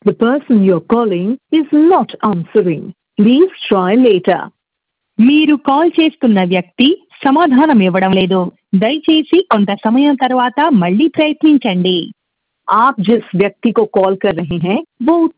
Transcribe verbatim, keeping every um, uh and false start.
The person you're calling is not answering. Please try later. మీరు call చేస్తున్న వ్యక్తి సమాధానం ఇవ్వడం లేదు. దయచేసి కొంత సమయం తర్వాత మళ్ళీ ప్రయత్నించండి. आप जिस व्यक्ति को कॉल कर रहे हैं वो